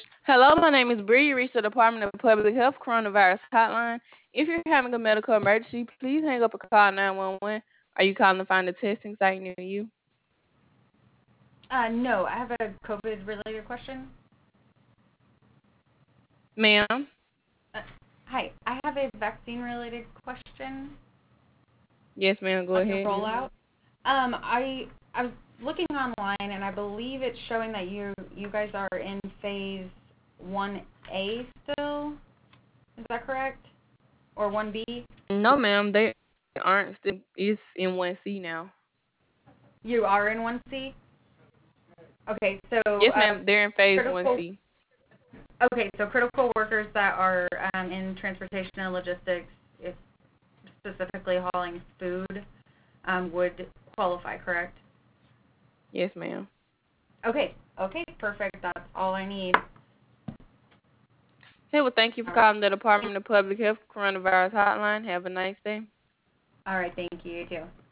Hello, my name is Bree. You reached the Department of Public Health Coronavirus Hotline. If you're having a medical emergency, please hang up and call 911. Are you calling to find a testing site near you? No, I have a COVID related question. Ma'am? Uh, Hi, I have a vaccine related question Yes, ma'am. Go on your ahead. rollout. I was looking online and I believe it's showing that you guys are in phase 1A still. Is that correct? Or 1B? No, ma'am. They aren't still. It's in 1C now. You are in 1C? Okay, so Yes, ma'am. They're in phase critical 1C. so critical workers that are in transportation and logistics, if specifically hauling food, would qualify, correct? Yes, ma'am. Okay, perfect. That's all I need. Hey, well, thank you for All right. calling the Department of Public Health Coronavirus Hotline. Have a nice day. All right, thank you. You too.